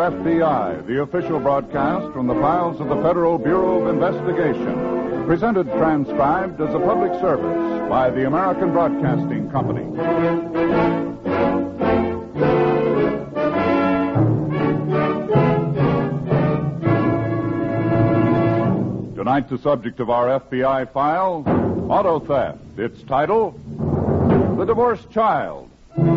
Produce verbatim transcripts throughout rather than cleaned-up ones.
F B I, the official broadcast from the files of the Federal Bureau of Investigation, presented transcribed as a public service by the American Broadcasting Company. Tonight, the subject of our F B I file, auto theft. Its title, The Divorced Child.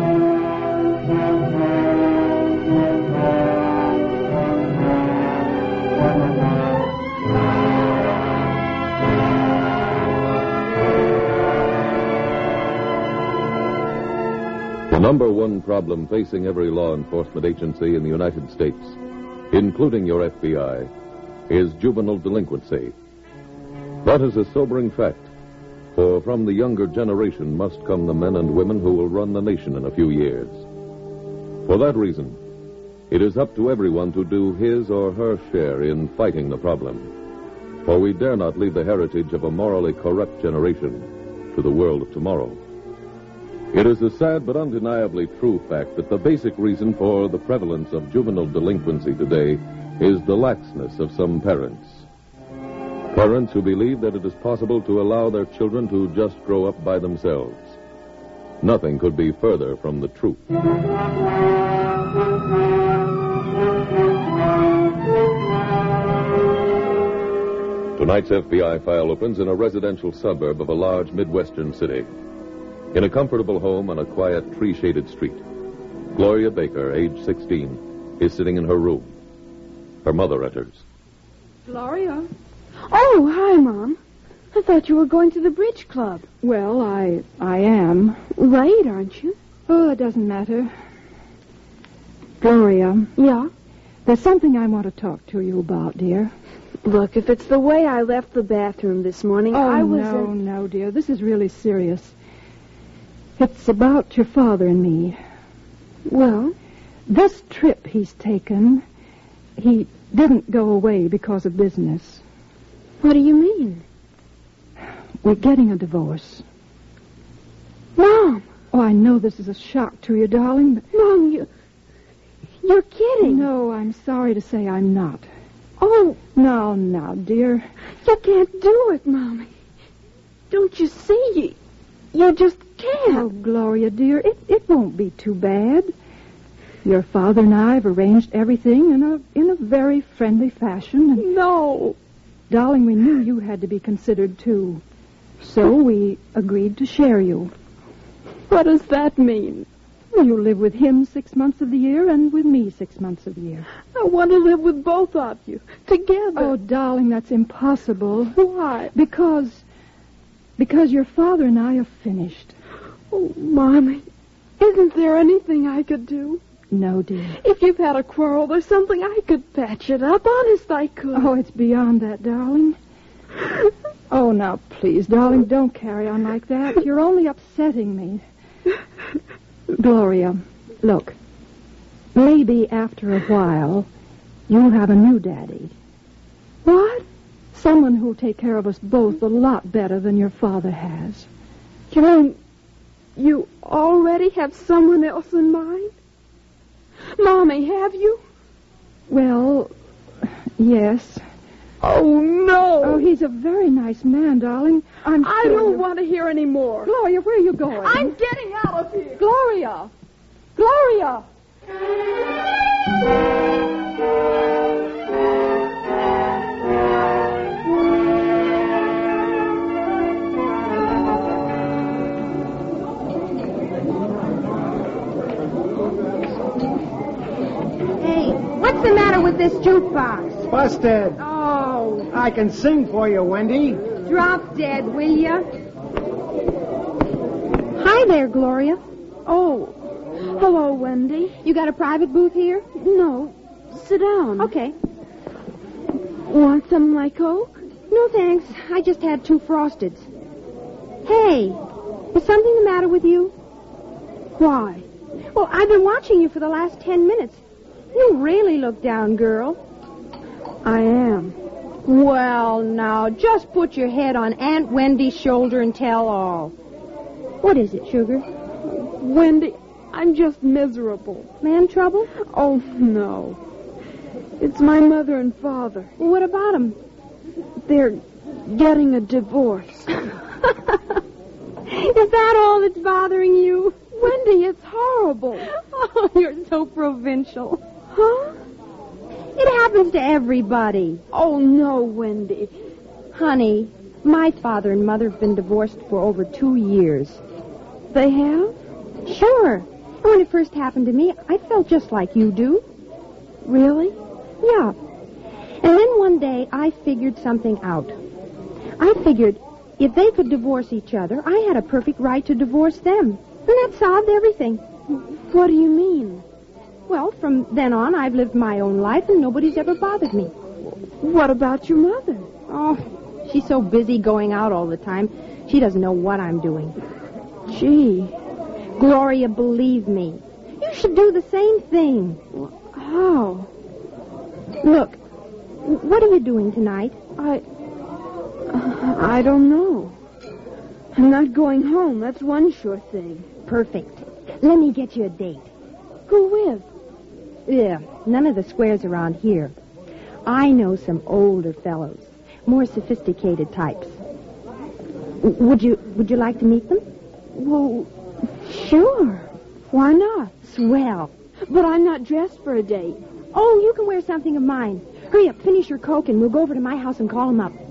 The number one problem facing every law enforcement agency in the United States, including your F B I, is juvenile delinquency. That is a sobering fact, for from the younger generation must come the men and women who will run the nation in a few years. For that reason, it is up to everyone to do his or her share in fighting the problem, for we dare not leave the heritage of a morally corrupt generation to the world of tomorrow. It is a sad but undeniably true fact that the basic reason for the prevalence of juvenile delinquency today is the laxness of some parents. Parents who believe that it is possible to allow their children to just grow up by themselves. Nothing could be further from the truth. Tonight's F B I file opens in a residential suburb of a large Midwestern city. In a comfortable home on a quiet, tree-shaded street, Gloria Baker, age sixteen, is sitting in her room. Her mother enters. Gloria? Oh, hi, Mom. I thought you were going to the bridge club. Well, I I am. Right, aren't you? Oh, it doesn't matter. Gloria. Yeah? There's something I want to talk to you about, dear. Look, if it's the way I left the bathroom this morning, oh, I was... no, in... no, dear. This is really serious. It's about your father and me. Well? This trip he's taken, he didn't go away because of business. What do you mean? We're getting a divorce. Mom! Oh, I know this is a shock to you, darling, but... Mom, you... You're kidding. No, I'm sorry to say I'm not. Oh. No, no, dear. You can't do it, Mommy. Don't you see? You, you just can't. Oh, Gloria, dear, it, it won't be too bad. Your father and I have arranged everything in a in a very friendly fashion. And, no. Darling, we knew you had to be considered, too. So we agreed to share you. What does that mean? Well, you live with him six months of the year and with me six months of the year. I want to live with both of you, together. Oh, darling, that's impossible. Why? Because... Because your father and I are finished. Oh, Mommy, isn't there anything I could do? No, dear. If you've had a quarrel, there's something I could patch it up. Honest, I could. Oh, it's beyond that, darling. Oh, now, please, darling, don't carry on like that. You're only upsetting me. Gloria, look. Maybe after a while, you'll have a new daddy. What? Someone who'll take care of us both a lot better than your father has. You mean you already have someone else in mind? Mommy, have you? Well, yes. Oh, no. Oh, he's a very nice man, darling. I'm I sure don't you... want to hear any more. Gloria, where are you going? I'm getting out of here. Gloria! Gloria! What's the matter with this jukebox? Busted. Oh. I can sing for you, Wendy. Drop dead, will you? Hi there, Gloria. Oh. Hello, Wendy. You got a private booth here? No. Sit down. Okay. Want some of my Coke? No, thanks. I just had two Frosteds. Hey, is something the matter with you? Why? Well, I've been watching you for the last ten minutes. You really look down, girl. I am. Well, now, just put your head on Aunt Wendy's shoulder and tell all. What is it, sugar? Wendy, I'm just miserable. Man trouble? Oh, no. It's my mother and father. Well, what about them? They're getting a divorce. Is that all that's bothering you? Wendy, it's horrible. Oh, you're so provincial. Huh? It happens to everybody. Oh, no, Wendy. Honey, my father and mother have been divorced for over two years. They have? Sure. And when it first happened to me, I felt just like you do. Really? Yeah. And then one day, I figured something out. I figured if they could divorce each other, I had a perfect right to divorce them. And that solved everything. What do you mean? Well, from then on, I've lived my own life, and nobody's ever bothered me. What about your mother? Oh, she's so busy going out all the time, she doesn't know what I'm doing. Gee. Gloria, believe me. You should do the same thing. How? Look, what are you doing tonight? I... I don't know. I'm not going home. That's one sure thing. Perfect. Let me get you a date. Who with? Yeah, none of the squares around here. I know some older fellows, more sophisticated types. W- Would you would you like to meet them? Well, sure. Why not? Swell. But I'm not dressed for a date. Oh, you can wear something of mine. Hurry up, finish your Coke, and we'll go over to my house and call them up.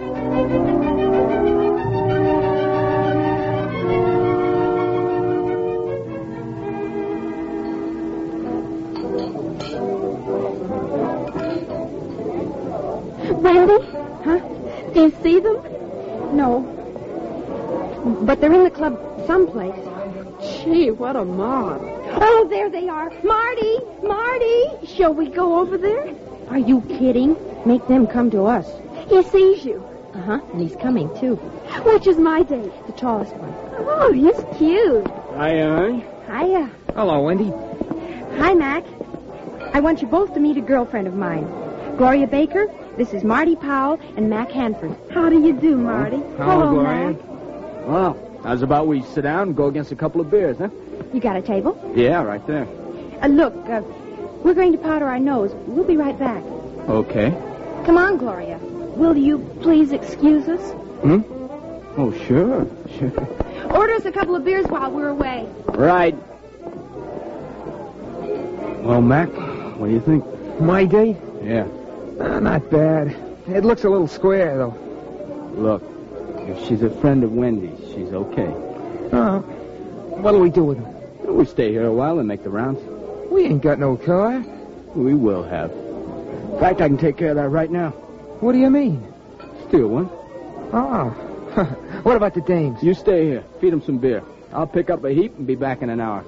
Wendy? Huh? Do you see them? No. But they're in the club someplace. Gee, what a mob. Oh, there they are. Marty! Marty! Shall we go over there? Are you kidding? Make them come to us. He sees you. Uh-huh, and he's coming, too. Which is my date? The tallest one. Oh, he's cute. Hi, Ernie. Hiya. Hello, Wendy. Hi, Mac. I want you both to meet a girlfriend of mine. Gloria Baker, this is Marty Powell and Mac Hanford. How do you do, Marty? Hello, Gloria. Mac. Well, how's about we sit down and go against a couple of beers, huh? You got a table? Yeah, right there. Uh, look, uh, we're going to powder our nose. We'll be right back. Okay. Come on, Gloria. Will you please excuse us? Hmm? Oh, sure, sure. Order us a couple of beers while we're away. Right. Well, Mac, what do you think? My date? Yeah. Uh, not bad. It looks a little square, though. Look, if she's a friend of Wendy's, she's okay. Uh, what'll we do with her? We stay here a while and make the rounds. We ain't got no car. We will have. In fact, I can take care of that right now. What do you mean? Steal one. Oh. What about the dames? You stay here. Feed them some beer. I'll pick up a heap and be back in an hour.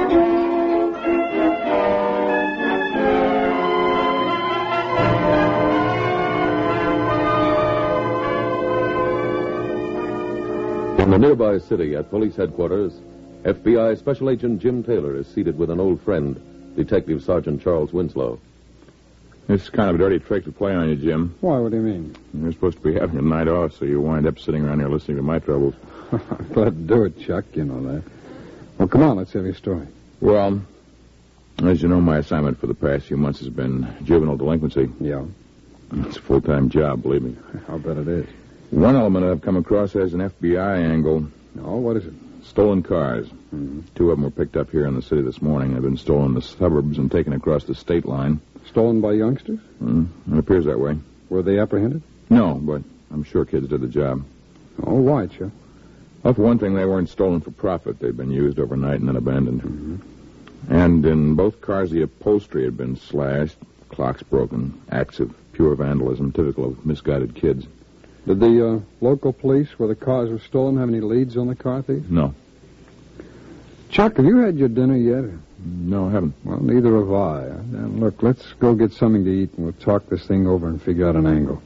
In the nearby city at police headquarters, F B I Special Agent Jim Taylor is seated with an old friend, Detective Sergeant Charles Winslow. This is kind of a dirty trick to play on you, Jim. Why? What do you mean? You're supposed to be having a night off, so you wind up sitting around here listening to my troubles. I'm glad to do it, Chuck. You know that. Well, come on. Let's have your story. Well, as you know, my assignment for the past few months has been juvenile delinquency. Yeah. It's a full-time job, believe me. I'll bet it is. One element I've come across has an F B I angle. Oh, what is it? Stolen cars. Mm-hmm. Two of them were picked up here in the city this morning. They've been stolen in the suburbs and taken across the state line. Stolen by youngsters? Mm, it appears that way. Were they apprehended? No, but I'm sure kids did the job. Oh, why, Chuck? Well, for one thing, they weren't stolen for profit. They'd been used overnight and then abandoned. Mm-hmm. And in both cars, the upholstery had been slashed, clocks broken, acts of pure vandalism, typical of misguided kids. Did the uh, local police, where the cars were stolen, have any leads on the car thieves? No. Chuck, have you had your dinner yet? No, I haven't. Well, neither have I. Now, look, let's go get something to eat, and we'll talk this thing over and figure out an angle.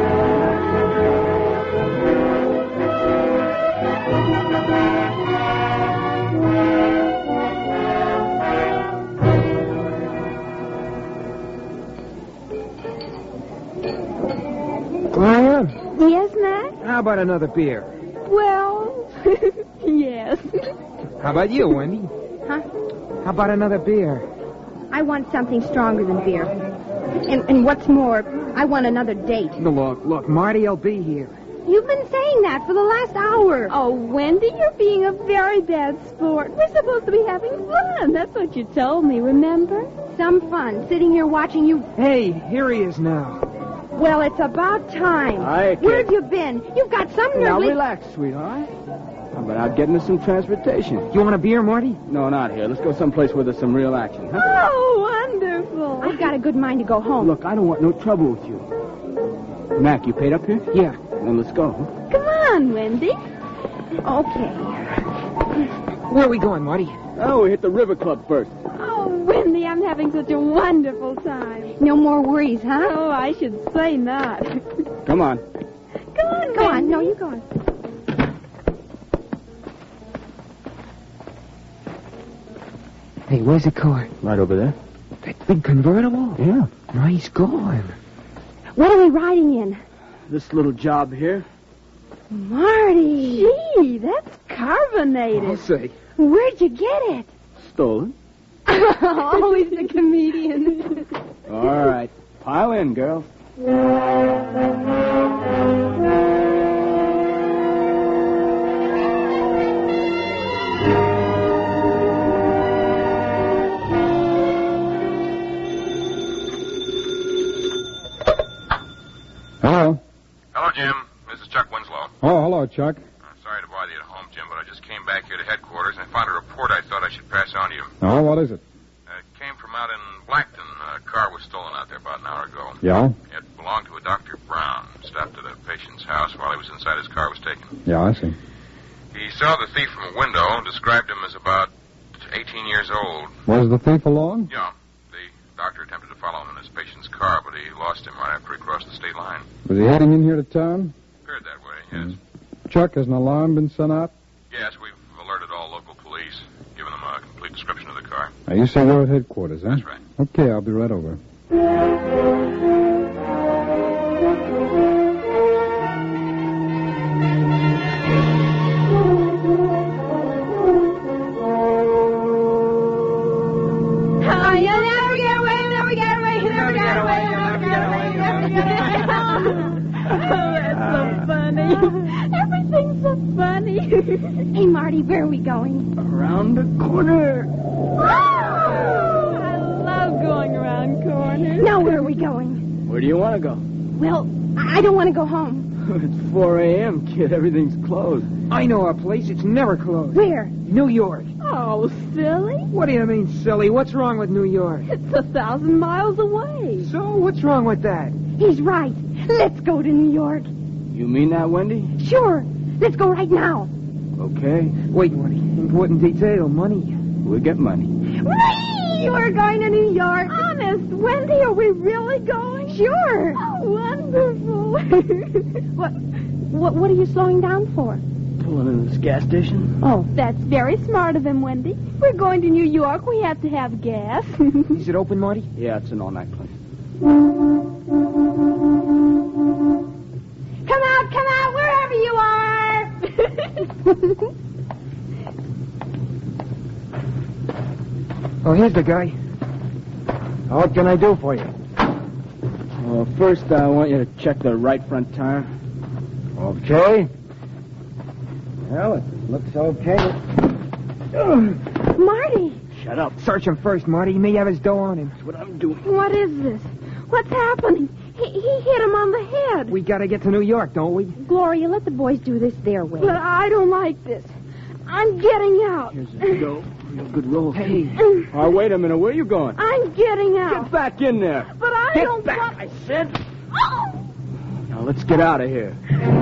Gloria, Yes, Mac? how about another beer? Well, yes. How about you, Wendy? Huh? How about another beer? I want something stronger than beer. And, and what's more, I want another date. Look, look, Marty will be here. You've been saying that for the last hour. Oh, Wendy, you're being a very bad sport. We're supposed to be having fun. That's what you told me, remember? Some fun, sitting here watching you. Hey, here he is now. Well, it's about time. Hi, kid. Where have you been? You've got some nerve. Now le- relax, sweetheart. How about out getting us some transportation? You want a beer, Marty? No, not here. Let's go someplace where there's some real action, huh? Oh, wonderful. I've got a good mind to go home. Look, I don't want no trouble with you. Mac, you paid up here? Yeah. Then let's go. Huh? Come on, Wendy. Okay. Where are we going, Marty? Oh, we hit the River Club first. Oh, Wendy, I'm having such a wonderful time. No more worries, huh? Oh, I should say not. Come on. Come on, Go on. Wendy. No, you go on. Hey, where's the car? Right over there. That big convertible? Yeah. Nice going. What are we riding in? This little job here. Marty. Gee, that's carbonated. I'll say. Where'd you get it? Stolen. Always the comedian. All right. Pile in, girls. Hello. Hello, Jim. This is Chuck Winslow. Oh, hello, Chuck. I'm sorry to bother you at home, Jim, but I just came back here to headquarters and I found a report I thought I should pass on to you. Oh, what is it? Uh, it came from out in Blackton. A car was stolen out there about an hour ago. Yeah? It belonged to a Doctor Brown. Stopped at a patient's house while he was inside. His car was taken. Yeah, I see. He saw the thief from a window and described him as about eighteen years old. Was the thief alone? Yeah. The doctor attempted to follow him in his patient's car, but he lost him right after he crossed the state line. Was he heading in here to town? Appeared that way, yes. Mm. Chuck, has an alarm been sent out? Yes, we've alerted all local police, given them a complete description of the car. Now, you say you're at headquarters, huh? That's right. Okay, I'll be right over. Everything's so funny. Hey, Marty, where are we going? Around the corner. I love going around corners. Now, where are we going? Where do you want to go? Well, I don't want to go home. It's four a.m., kid. Everything's closed. I know a place. It's never closed. Where? New York. Oh, silly. What do you mean, silly? What's wrong with New York? It's a thousand miles away. So, what's wrong with that? He's right. Let's go to New York. You mean that, Wendy? Sure. Let's go right now. Okay. Wait, Marty. Important detail, money. We get money. Whee! We're going to New York. Honest, Wendy, are we really going? Sure. Oh, wonderful. What, what, what are you slowing down for? Pulling into this gas station? Oh, that's very smart of him, Wendy. We're going to New York. We have to have gas. Is it open, Marty? Yeah, it's an all-night place. Come out, come out, wherever you are. Oh, here's the guy. What can I do for you? Well, first I want you to check the right front tire. Okay. Well, it looks okay. Marty. Shut up. Search him first, Marty. He may have his dough on him. That's what I'm doing. What is this? What's happening? He, he hit him on the head. We gotta get to New York, don't we? Gloria, let the boys do this their way. But I don't like this. I'm getting out. Here's a go. Real good roll. Hey. Oh, wait a minute. Where are you going? I'm getting out. Get back in there. But I Get don't back, want... I said. Oh! Now, let's get out of here.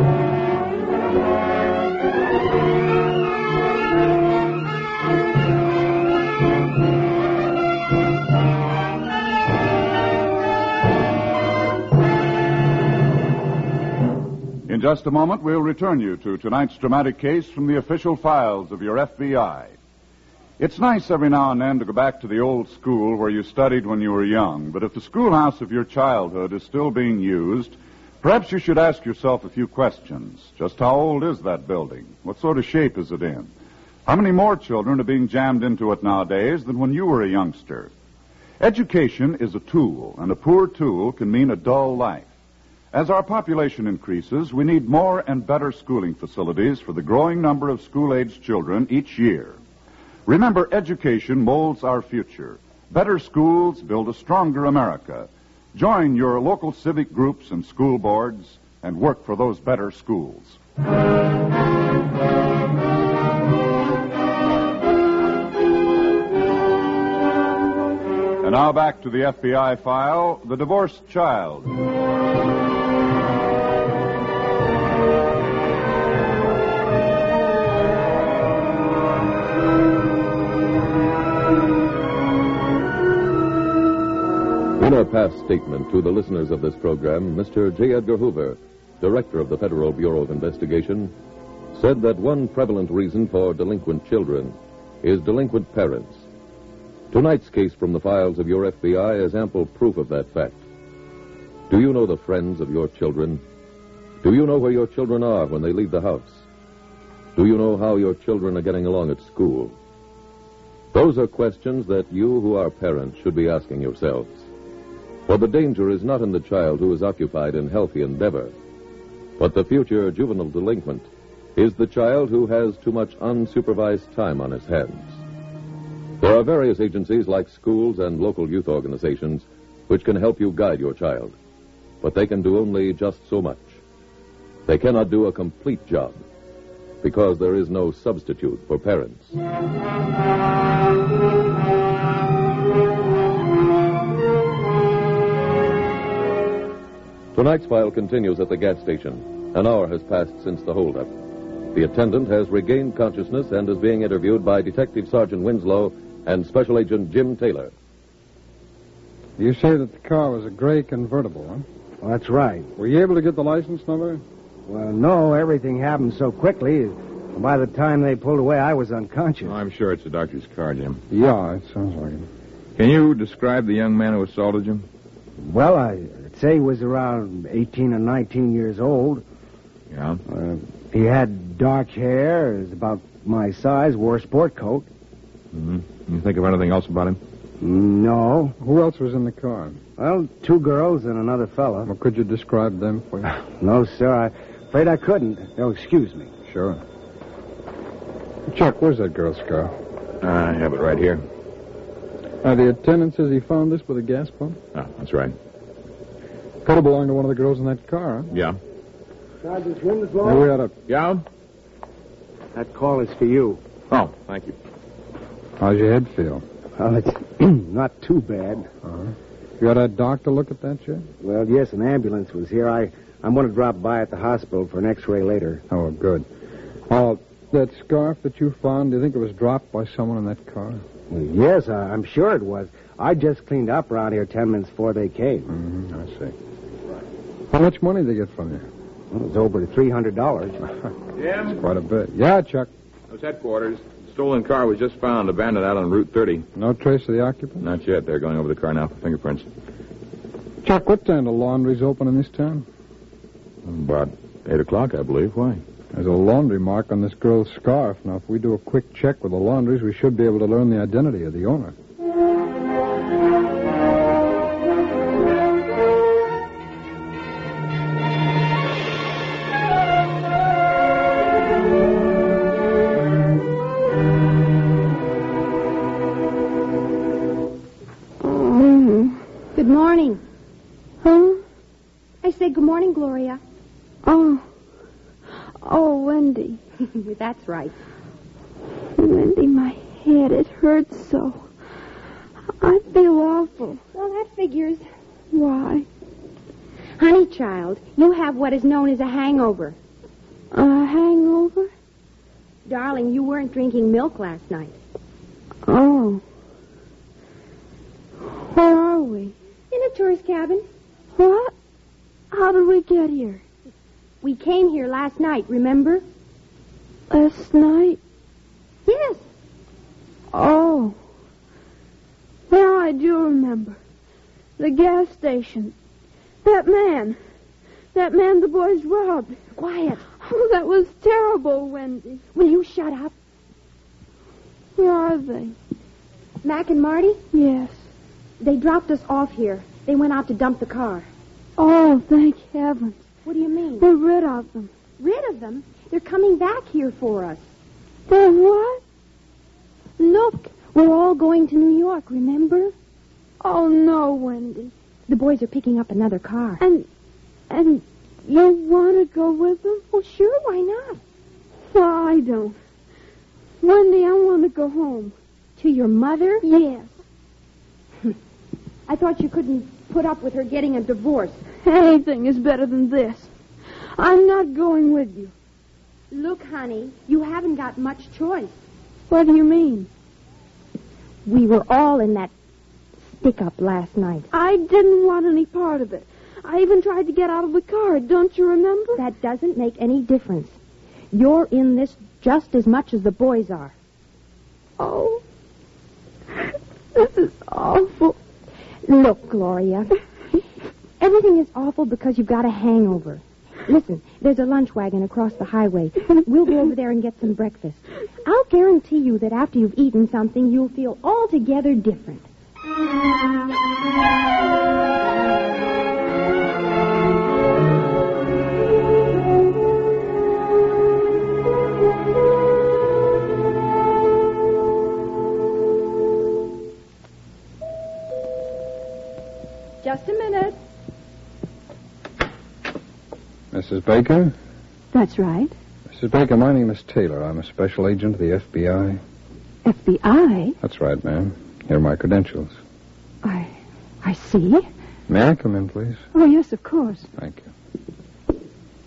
In just a moment, we'll return you to tonight's dramatic case from the official files of your F B I. It's nice every now and then to go back to the old school where you studied when you were young, but if the schoolhouse of your childhood is still being used, perhaps you should ask yourself a few questions. Just how old is that building? What sort of shape is it in? How many more children are being jammed into it nowadays than when you were a youngster? Education is a tool, and a poor tool can mean a dull life. As our population increases, we need more and better schooling facilities for the growing number of school-aged children each year. Remember, education molds our future. Better schools build a stronger America. Join your local civic groups and school boards and work for those better schools. And now back to the F B I file, The Divorced Child. In a past statement to the listeners of this program, Mister J. Edgar Hoover, director of the Federal Bureau of Investigation, said that one prevalent reason for delinquent children is delinquent parents. Tonight's case from the files of your F B I is ample proof of that fact. Do you know the friends of your children? Do you know where your children are when they leave the house? Do you know how your children are getting along at school? Those are questions that you who are parents should be asking yourselves. For the danger is not in the child who is occupied in healthy endeavor, but the future juvenile delinquent is the child who has too much unsupervised time on his hands. There are various agencies like schools and local youth organizations which can help you guide your child, but they can do only just so much. They cannot do a complete job because there is no substitute for parents. Tonight's file continues at the gas station. An hour has passed since the holdup. The attendant has regained consciousness and is being interviewed by Detective Sergeant Winslow and Special Agent Jim Taylor. You say that the car was a gray convertible, huh? Well, that's right. Were you able to get the license number? Well, no, everything happened so quickly. By the time they pulled away, I was unconscious. Oh, I'm sure it's the doctor's car, Jim. Yeah, it sounds like it. Can you describe the young man who assaulted you? Well, I'd say he was around eighteen or nineteen years old. Yeah? Uh, he had dark hair, is about my size, wore a sport coat. Mm-hmm. You think of anything else about him? No. Who else was in the car? Well, two girls and another fella. Well, could you describe them for you? No, sir. I'm afraid I couldn't. Oh, excuse me. Sure. Chuck, where's that girl's car? I have it right here. Uh, the attendant says he found this with a gas pump. Ah, that's right. Could have belonged to one of the girls in that car, huh? Yeah. Sergeant Winslow? Now, we ought to... Yeah? That call is for you. Oh, thank you. How's your head feel? Well, it's not too bad. Uh-huh. You got a doctor look at that yet? Well, yes, an ambulance was here. I, I'm going to drop by at the hospital for an x-ray later. Oh, good. Oh, that scarf that you found, do you think it was dropped by someone in that car? Well, yes, I, I'm sure it was. I just cleaned up around here ten minutes before they came. Mm-hmm, I see. How much money did they get from you? Well, it was over three hundred dollars. Jim? That's quite a bit. Yeah, Chuck. Those headquarters. The stolen car was just found abandoned out on Route thirty. No trace of the occupant? Not yet. They're going over the car now for fingerprints. Chuck, what time do laundries open in this town? About eight o'clock, I believe. Why? There's a laundry mark on this girl's scarf. Now, if we do a quick check with the laundries, we should be able to learn the identity of the owner. Good morning. Huh? I said good morning, Gloria. Oh. Oh, Wendy. That's right. Wendy, my head, it hurts so. I feel awful. Well, that figures. Why? Honey, child, you have what is known as a hangover. A hangover? Darling, you weren't drinking milk last night. Oh. Where are we? In a tourist cabin. What? How did we get here? We came here last night, remember? Last night? Yes. Oh. Now I do remember. The gas station. That man. That man the boys robbed. Quiet. Oh, that was terrible, Wendy. Will you shut up? Where are they? Mac and Marty? Yes. They dropped us off here. They went out to dump the car. Oh, thank heavens. What do you mean? We're rid of them. Rid of them? They're coming back here for us. They're what? Look, we're all going to New York, remember? Oh, no, Wendy. The boys are picking up another car. And, and you want to go with them? Well, sure, why not? Well, I don't. Wendy, I want to go home. To your mother? Yes. I thought you couldn't put up with her getting a divorce. Anything is better than this. I'm not going with you. Look, honey, you haven't got much choice. What do you mean? We were all in that stick-up last night. I didn't want any part of it. I even tried to get out of the car. Don't you remember? That doesn't make any difference. You're in this just as much as the boys are. Oh, this is awful. Look, Gloria, everything is awful because you've got a hangover. Listen, there's a lunch wagon across the highway. We'll go over there and get some breakfast. I'll guarantee you that after you've eaten something, you'll feel altogether different. Just a minute. Missus Baker? That's right. Missus Baker, my name is Taylor. I'm a special agent of the F B I. F B I? That's right, ma'am. Here are my credentials. I... I see. May I come in, please? Oh, yes, of course. Thank you.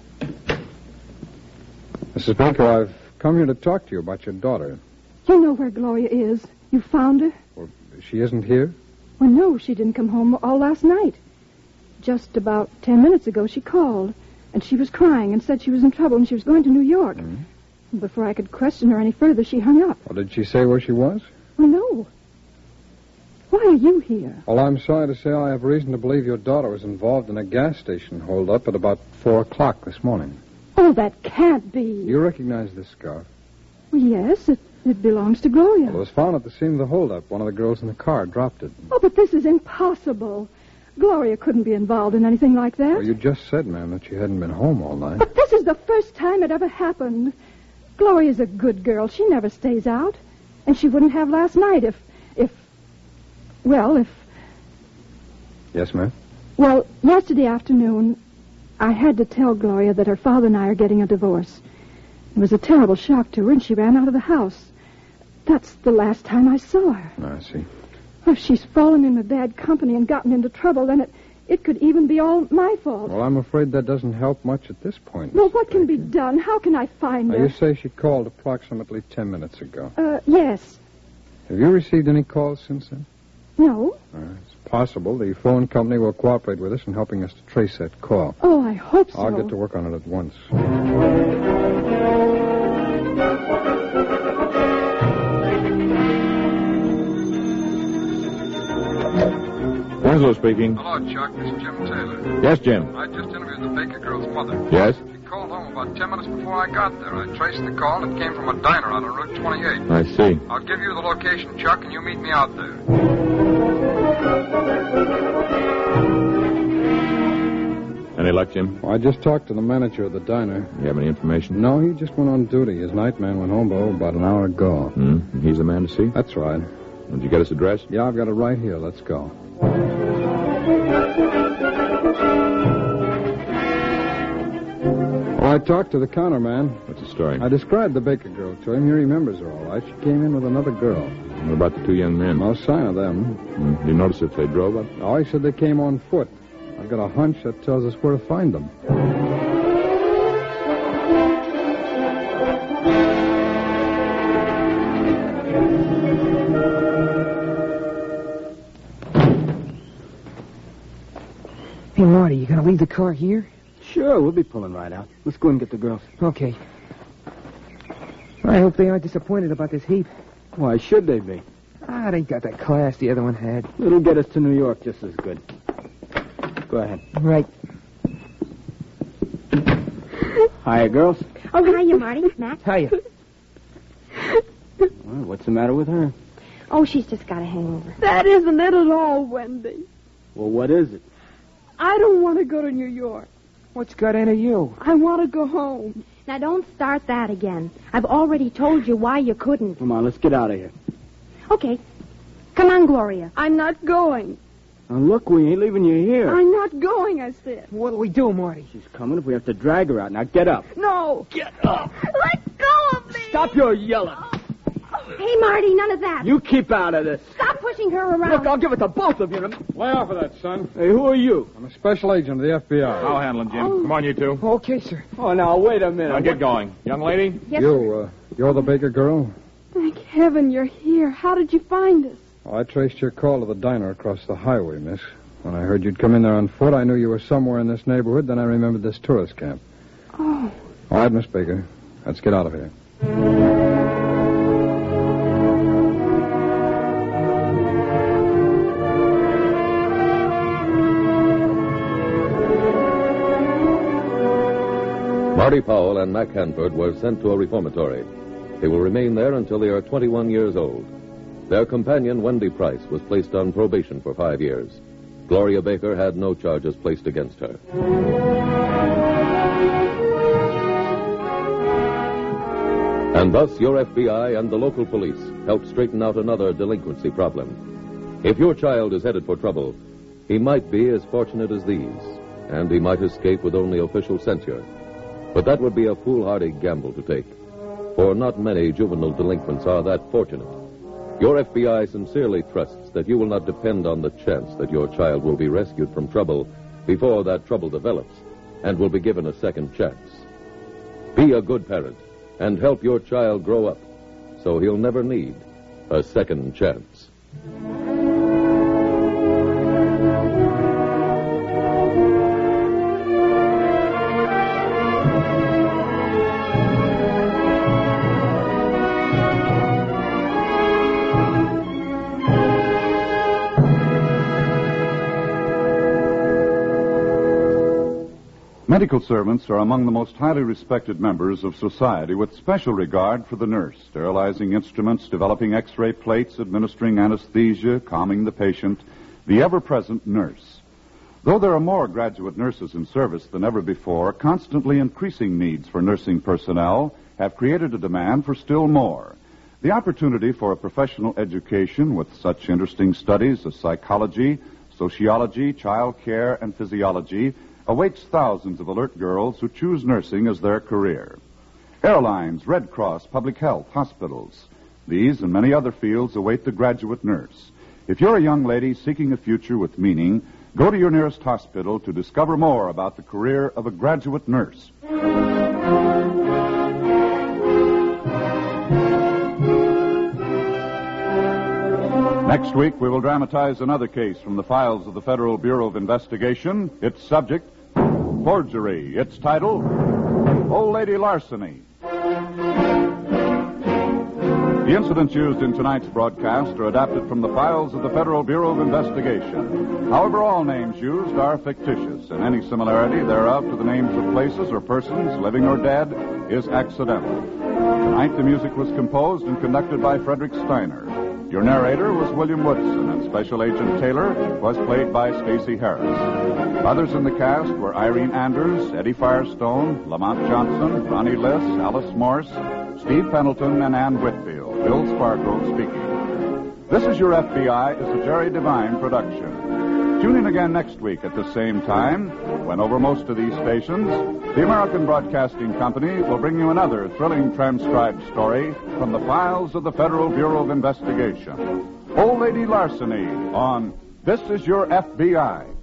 Missus Baker, I've come here to talk to you about your daughter. You know where Gloria is. You found her? Well, she isn't here? Well, no, she didn't come home all last night. Just about ten minutes ago, she called, and she was crying and said she was in trouble and she was going to New York. Mm-hmm. Before I could question her any further, she hung up. Well, did she say where she was? Well, no. Why are you here? Well, I'm sorry to say I have reason to believe your daughter was involved in a gas station holdup at about four o'clock this morning. Oh, that can't be. You recognize this scarf? Well, yes, it, it belongs to Gloria. Well, it was found at the scene of the holdup. One of the girls in the car dropped it. Oh, but this is impossible. Gloria couldn't be involved in anything like that. Well, you just said, ma'am, that she hadn't been home all night. But this is the first time it ever happened. Gloria's a good girl. She never stays out. And she wouldn't have last night if... if... Well, if... Yes, ma'am? Well, yesterday afternoon, I had to tell Gloria that her father and I are getting a divorce. It was a terrible shock to her, and she ran out of the house. That's the last time I saw her. I see. If she's fallen in with bad company and gotten into trouble, then it, it could even be all my fault. Well, I'm afraid that doesn't help much at this point. Well, Missus what can be Baker. done? How can I find Now, her? you say she called approximately ten minutes ago. Uh, yes. Have you received any calls since then? No. Uh, it's possible the phone company will cooperate with us in helping us to trace that call. Oh, I hope so. I'll get to work on it at once. Winslow speaking. Hello, Chuck. This is Jim Taylor. Yes, Jim. I just interviewed the Baker girl's mother. Yes? She called home about ten minutes before I got there. I traced the call, and it came from a diner out on Route twenty-eight. I see. I'll give you the location, Chuck, and you meet me out there. Any luck, Jim? Well, I just talked to the manager of the diner. You have any information? No, he just went on duty. His night man went home oh, about an hour ago. Hmm? And he's the man to see? That's right. Did you get his address? Yeah, I've got it right here. Let's go. Well, I talked to the counterman. What's the story? I described the Baker girl to him. He remembers her all right. She came in with another girl. What about the two young men? No sign of them. Hmm. Did you notice if they drove up? Oh, he said they came on foot. I've got a hunch that tells us where to find them. Hey, Marty, you gonna leave the car here? Sure, we'll be pulling right out. Let's go and get the girls. Okay. I hope they aren't disappointed about this heap. Why should they be? Ah, they got that class the other one had. It'll get us to New York just as good. Go ahead. Right. Hiya, girls. Oh, hiya, Marty. Matt. Hiya. Well, what's the matter with her? Oh, she's just got a hangover. That isn't it at all, Wendy. Well, what is it? I don't want to go to New York. What's got into you? I want to go home. Now, don't start that again. I've already told you why you couldn't. Come on, let's get out of here. Okay. Come on, Gloria. I'm not going. Now, look, we ain't leaving you here. I'm not going, I said. What'll we do, Marty? She's coming if we have to drag her out. Now, get up. No. Get up. Let go of me. Stop your yelling. Hey, Marty, none of that. You keep out of this. Stop pushing her around. Look, I'll give it to both of you. Lay off of that, son. Hey, who are you? I'm a special agent of the F B I. I'll handle him, Jim. Come on, you two. Okay, sir. Oh, now, wait a minute. Now, get going. Young lady? Yes, you, uh, you're the Baker girl? Thank heaven you're here. How did you find us? Oh, I traced your call to the diner across the highway, miss. When I heard you'd come in there on foot, I knew you were somewhere in this neighborhood. Then I remembered this tourist camp. Oh. All right, Miss Baker. Let's get out of here. Marty Powell and Mac Hanford were sent to a reformatory. They will remain there until they are twenty-one years old. Their companion, Wendy Price, was placed on probation for five years. Gloria Baker had no charges placed against her. And thus, your F B I and the local police helped straighten out another delinquency problem. If your child is headed for trouble, he might be as fortunate as these, and he might escape with only official censure. But that would be a foolhardy gamble to take, for not many juvenile delinquents are that fortunate. Your F B I sincerely trusts that you will not depend on the chance that your child will be rescued from trouble before that trouble develops and will be given a second chance. Be a good parent and help your child grow up so he'll never need a second chance. Medical servants are among the most highly respected members of society, with special regard for the nurse, sterilizing instruments, developing X-ray plates, administering anesthesia, calming the patient, the ever-present nurse. Though there are more graduate nurses in service than ever before, constantly increasing needs for nursing personnel have created a demand for still more. The opportunity for a professional education with such interesting studies as psychology, sociology, child care, and physiology awaits thousands of alert girls who choose nursing as their career. Airlines, Red Cross, public health, hospitals. These and many other fields await the graduate nurse. If you're a young lady seeking a future with meaning, go to your nearest hospital to discover more about the career of a graduate nurse. Next week, we will dramatize another case from the files of the Federal Bureau of Investigation. Its subject, forgery. Its title, Old Lady Larceny. The incidents used in tonight's broadcast are adapted from the files of the Federal Bureau of Investigation. However, all names used are fictitious, and any similarity thereof to the names of places or persons, living or dead, is accidental. Tonight, the music was composed and conducted by Frederick Steiner. Your narrator was William Woodson, and Special Agent Taylor was played by Stacey Harris. Others in the cast were Irene Anders, Eddie Firestone, Lamont Johnson, Ronnie Liss, Alice Morse, Steve Pendleton, and Ann Whitfield. Bill Spargo speaking. This Is Your F B I is a Jerry Devine production. Tune in again next week at the same time, when over most of these stations, the American Broadcasting Company will bring you another thrilling transcribed story from the files of the Federal Bureau of Investigation. Old Lady Larceny on This Is Your F B I.